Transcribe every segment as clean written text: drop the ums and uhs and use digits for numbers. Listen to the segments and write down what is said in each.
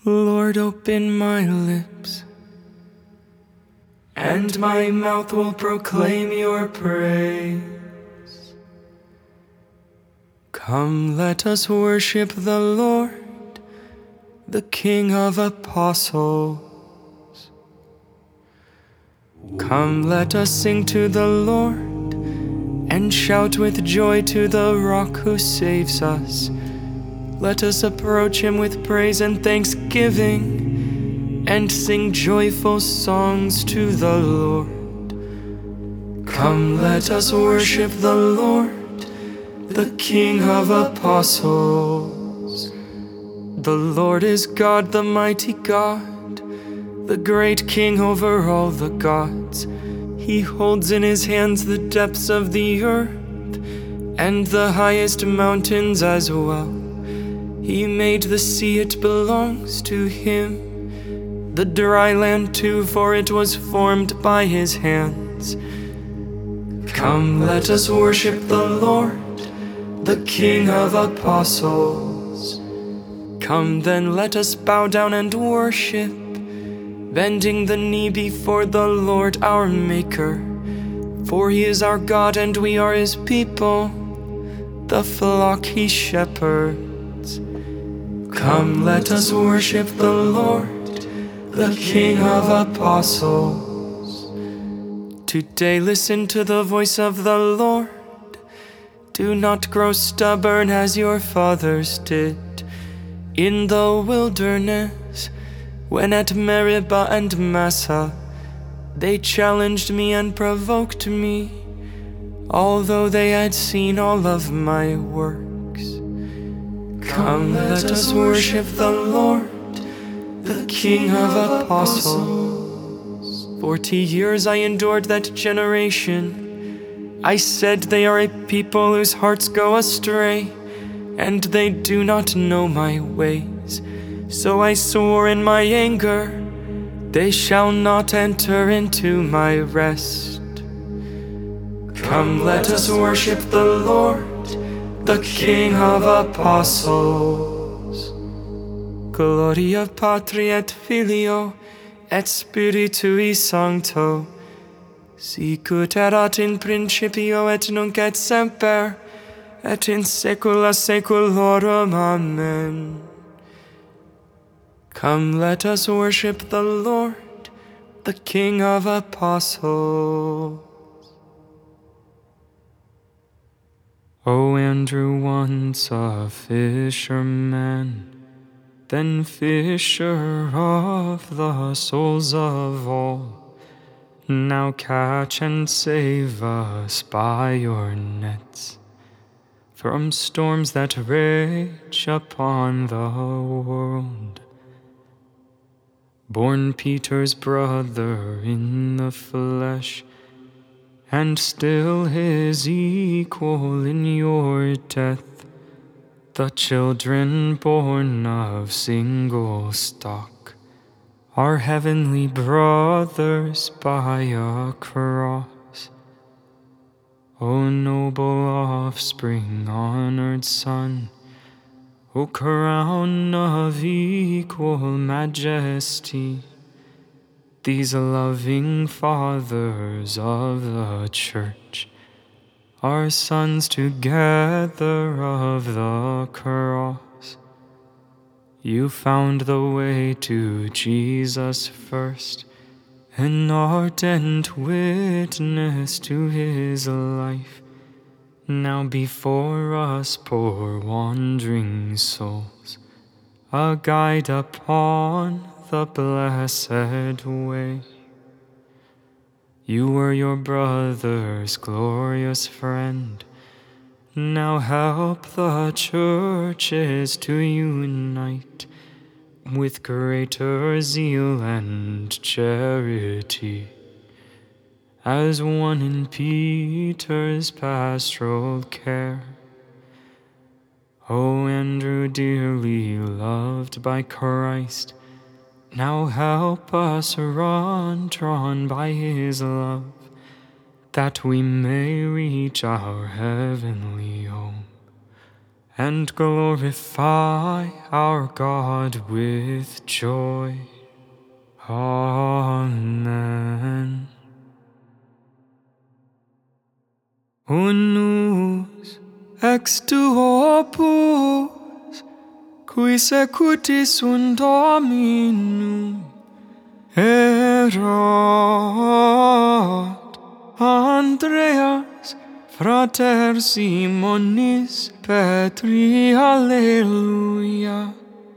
Lord, open my lips, and my mouth will proclaim your praise. Come, let us worship the Lord, the King of apostles. Come, let us sing to the Lord, and shout with joy to the rock who saves us. Let us approach him with praise and thanksgiving, and sing joyful songs to the Lord. Come, let us worship the Lord, the King of apostles. The Lord is God, the mighty God, the great King over all the gods. He holds in his hands the depths of the earth, and the highest mountains as well. He made the sea, it belongs to him, the dry land too, for it was formed by his hands. Come, let us worship the Lord, the King of apostles. Come then, let us bow down and worship, bending the knee before the Lord our Maker. For he is our God and we are his people, the flock he shepherds. Come, let us worship the Lord, the King of apostles. Today listen to the voice of the Lord. Do not grow stubborn as your fathers did in the wilderness, when at Meribah and Massah they challenged me and provoked me, although they had seen all of my works. Come, let us worship the Lord, the King of apostles. 40 years I endured that generation. I said, they are a people whose hearts go astray, and they do not know my ways. So I swore in my anger, they shall not enter into my rest. Come, let us worship the Lord, the King of apostles. Gloria Patri et Filio et Spiritui Sancto, sicut erat in principio et nunc et semper, et in saecula saeculorum. Amen. Come, let us worship the Lord, the King of apostles. O Andrew, once a fisherman, then fisher of the souls of all, now catch and save us by your nets from storms that rage upon the world. Born Peter's brother in the flesh, and still his equal in your death, the children born of single stock are heavenly brothers by a cross. O noble offspring, honored Son, O crown of equal majesty, these loving fathers of the Church are sons together of the cross. You found the way to Jesus first, an ardent witness to his life. Now before us poor wandering souls, a guide upon the blessed way. You were your brother's glorious friend. Now help the churches to unite with greater zeal and charity, as one in Peter's pastoral care. O Andrew, dearly loved by Christ, now help us run, drawn by his love, that we may reach our heavenly home, and glorify our God with joy. Amen. Unus ex tuo opus, qui secutis sunt Dominum, erat Andreas, frater Simonis Petri. Alleluia.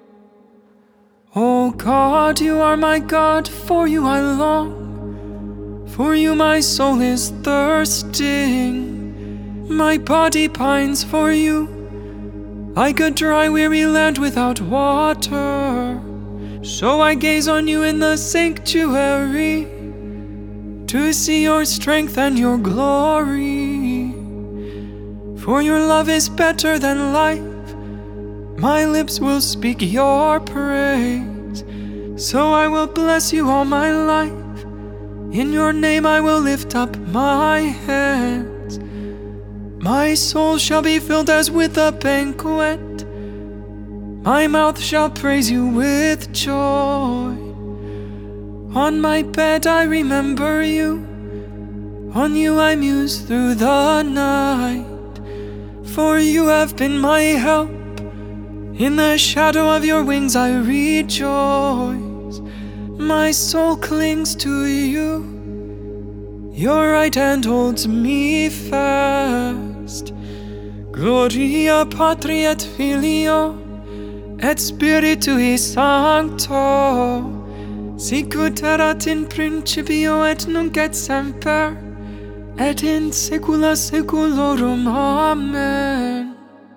O God, you are my God, for you I long. For you my soul is thirsting. My body pines for you, like a dry, weary land without water. So I gaze on you in the sanctuary, to see your strength and your glory. For your love is better than life, my lips will speak your praise. So I will bless you all my life, in your name I will lift up my hands. My soul shall be filled as with a banquet, my mouth shall praise you with joy. On my bed I remember you, on you I muse through the night. For you have been my help, in the shadow of your wings I rejoice. My soul clings to you, your right hand holds me fast. Gloria Patri et Filio et Spiritui Sancto, sicut erat in principio et nunc et semper, et in saecula saeculorum. Amen.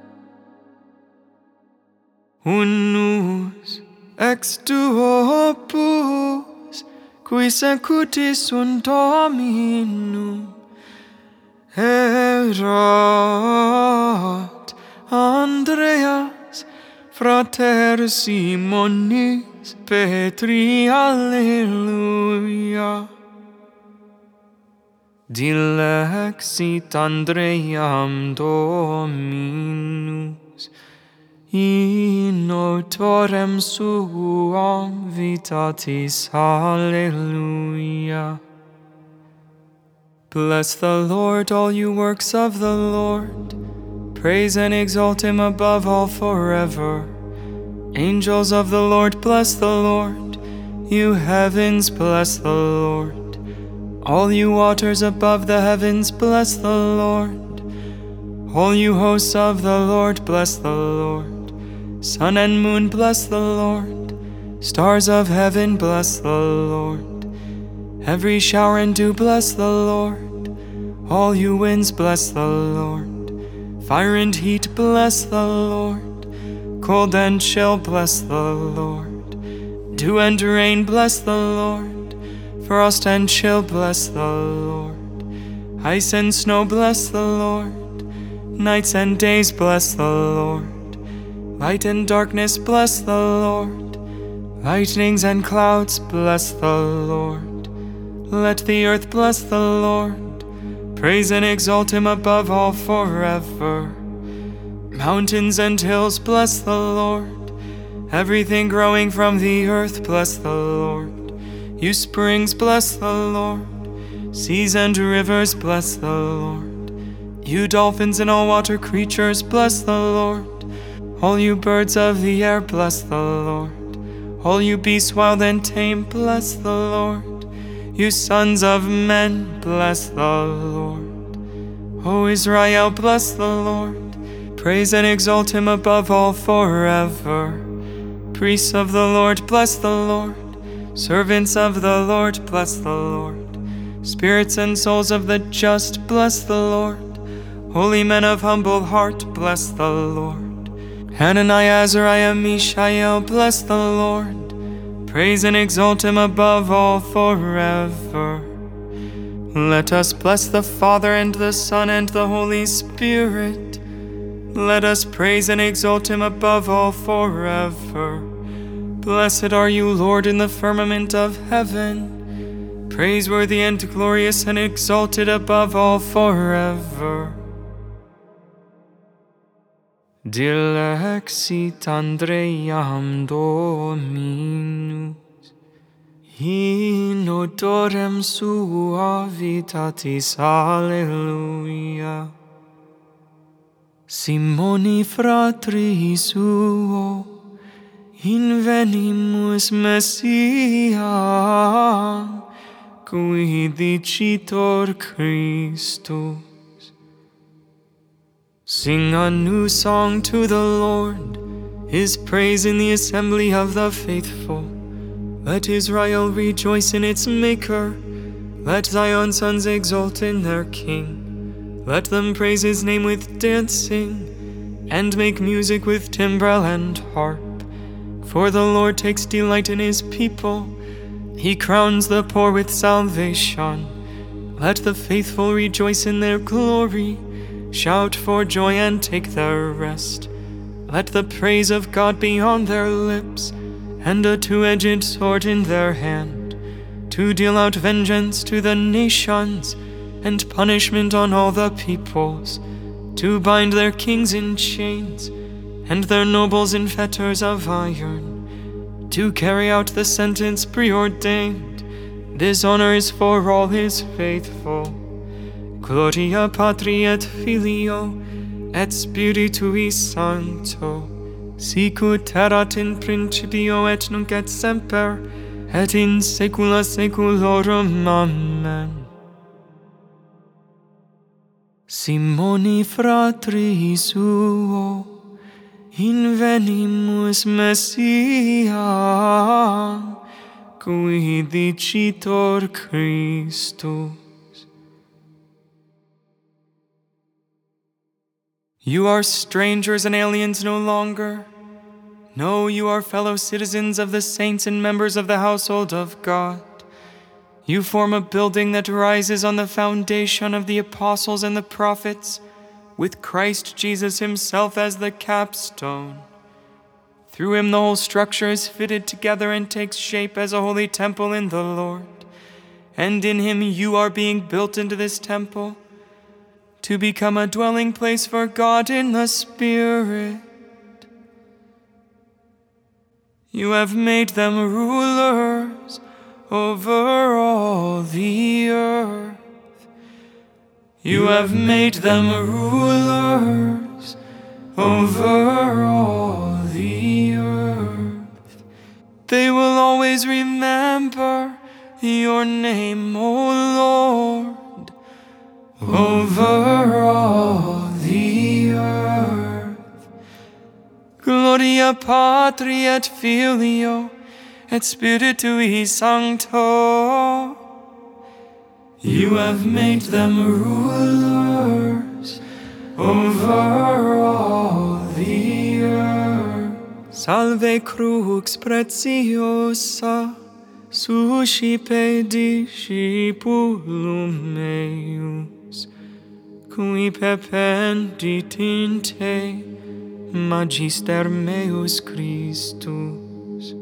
Unus ex tuo opus, qui secutis sunt Dominum, erat Andreas, frater Simonis Petri. Alleluia. Dilexit Andream Dominus, in autorem suam vitatis. Alleluia. Bless the Lord, all you works of the Lord. Praise and exalt him above all forever. Angels of the Lord, bless the Lord. You heavens, bless the Lord. All you waters above the heavens, bless the Lord. All you hosts of the Lord, bless the Lord. Sun and moon, bless the Lord. Stars of heaven, bless the Lord. Every shower and dew, bless the Lord. All you winds, bless the Lord. Fire and heat, bless the Lord. Cold and chill, bless the Lord. Dew and rain, bless the Lord. Frost and chill, bless the Lord. Ice and snow, bless the Lord. Nights and days, bless the Lord. Light and darkness, bless the Lord. Lightnings and clouds, bless the Lord. Let the earth bless the Lord. Praise and exalt him above all forever. Mountains and hills, bless the Lord. Everything growing from the earth, bless the Lord. You springs, bless the Lord. Seas and rivers, bless the Lord. You dolphins and all water creatures, bless the Lord. All you birds of the air, bless the Lord. All you beasts wild and tame, bless the Lord. You sons of men, bless the Lord. O Israel, bless the Lord. Praise and exalt him above all forever. Priests of the Lord, bless the Lord. Servants of the Lord, bless the Lord. Spirits and souls of the just, bless the Lord. Holy men of humble heart, bless the Lord. Hananiah, Azariah, Mishael, bless the Lord. Praise and exalt him above all forever. Let us bless the Father and the Son and the Holy Spirit. Let us praise and exalt him above all forever. Blessed are you, Lord, in the firmament of heaven, praiseworthy and glorious and exalted above all forever. Dilexit Andream Dominus, in odorem suavitatis, alleluia. Simoni fratri suo, invenimus Messiam, qui dicitor Christus. Sing a new song to the Lord, His praise in the assembly of the faithful. Let Israel rejoice in its Maker. Let Zion's sons exult in their King. Let them praise His name with dancing, and make music with timbrel and harp. For the Lord takes delight in His people. He crowns the poor with salvation. Let the faithful rejoice in their glory. Shout for joy and take their rest. Let the praise of God be on their lips, and a two-edged sword in their hand, to deal out vengeance to the nations, and punishment on all the peoples, to bind their kings in chains, and their nobles in fetters of iron, to carry out the sentence preordained. This honor is for all His faithful. Gloria Patri et Filio, et Spiritui Sancto, sicut erat in principio et nunc et semper, et in saecula saeculorum. Amen. Simoni fratri suo, invenimus Messiam, qui dicitor Christus. You are strangers and aliens no longer. No, you are fellow citizens of the saints and members of the household of God. You form a building that rises on the foundation of the apostles and the prophets, with Christ Jesus Himself as the capstone. Through Him the whole structure is fitted together and takes shape as a holy temple in the Lord. And in Him you are being built into this temple, to become a dwelling place for God in the Spirit. You have made them rulers over all the earth. You have made them rulers over all the earth. They will always remember your name, O Lord, over all the earth. Gloria Patri et Filio, et Spiritui Sancto. You have made them rulers over all the earth. Salve crux preciosa, suscipe discipulum meus, qui pependit in te, Magister meus Christus.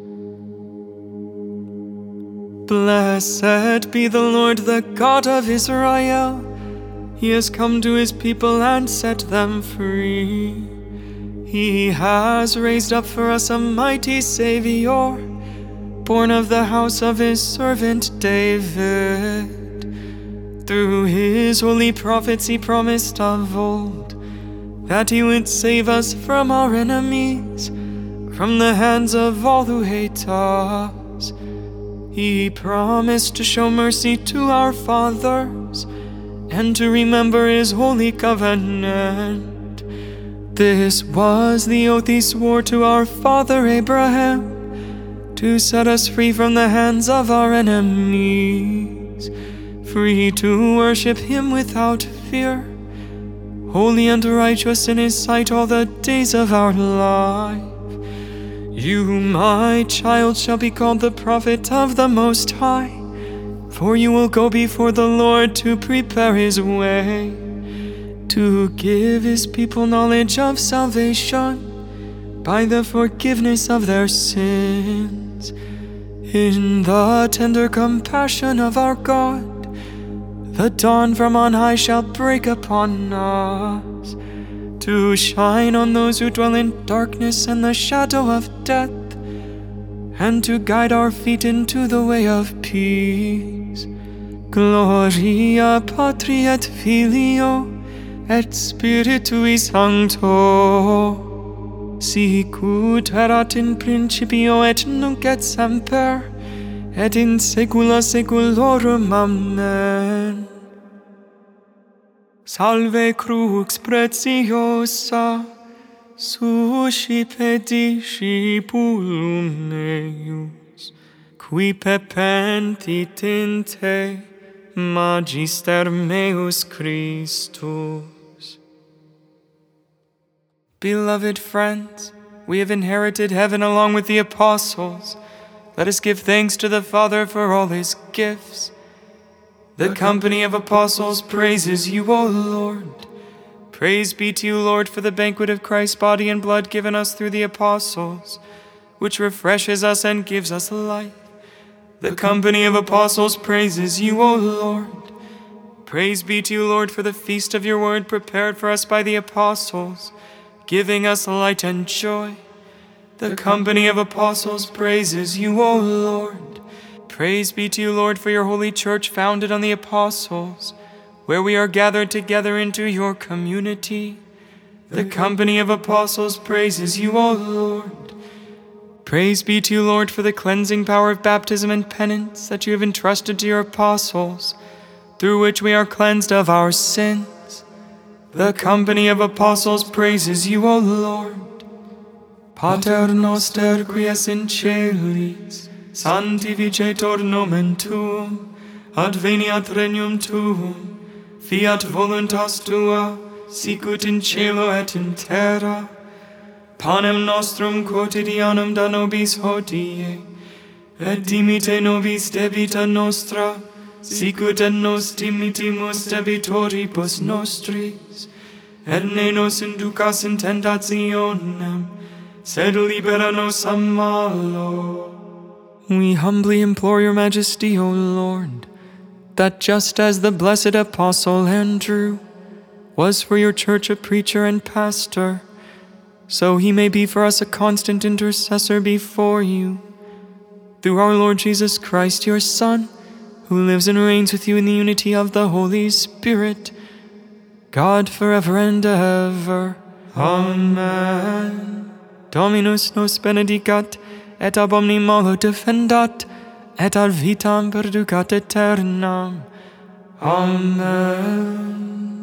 Blessed be the Lord, the God of Israel. He has come to His people and set them free. He has raised up for us a mighty Savior, born of the house of His servant David. Through His holy prophets He promised of old that He would save us from our enemies, from the hands of all who hate us. He promised to show mercy to our fathers and to remember His holy covenant. This was the oath He swore to our father Abraham, to set us free from the hands of our enemies, free to worship Him without fear, holy and righteous in His sight all the days of our life. You, my child, shall be called the prophet of the Most High, for you will go before the Lord to prepare His way, to give His people knowledge of salvation by the forgiveness of their sins. In the tender compassion of our God, the dawn from on high shall break upon us, to shine on those who dwell in darkness and the shadow of death, and to guide our feet into the way of peace. Gloria Patri et Filio et Spiritui Sancto, sic ut erat in principio et nunc et semper, et in saecula saeculorum. Amen. Salve crux preciosa, suscipe discipulum eius, qui pepentit in te, Magister meus Christus. Beloved friends, we have inherited heaven along with the apostles. Let us give thanks to the Father for all his gifts. The company of apostles praises you, O Lord. Praise be to you, Lord, for the banquet of Christ's body and blood given us through the apostles, which refreshes us and gives us life. The company of apostles praises you, O Lord. Praise be to you, Lord, for the feast of your word prepared for us by the apostles, giving us light and joy. The company of apostles praises you, O Lord. Praise be to you, Lord, for your holy church founded on the apostles, where we are gathered together into your community. The company of apostles praises you, O Lord. Praise be to you, Lord, for the cleansing power of baptism and penance that you have entrusted to your apostles, through which we are cleansed of our sins. The company of apostles praises you, O Lord. Pater noster, qui es in celis, sanctificetur nomen tuum, adveniat regnum tuum, fiat voluntas tua, sicut in cielo et in terra. Panem nostrum quotidianum da nobis hodie, et dimite nobis debita nostra, sicut et nos dimitimus debitoribus nostris, et ne nos inducas in tentationem, sed libera nos a malo. We humbly implore your majesty, O Lord, that just as the blessed apostle Andrew was for your church a preacher and pastor, so he may be for us a constant intercessor before you, through our Lord Jesus Christ, your Son, who lives and reigns with you in the unity of the Holy Spirit, God forever and ever. Amen. Dominus nos benedicat, et ab omni malo defendat, et ad vitam perducat aeternam. Amen.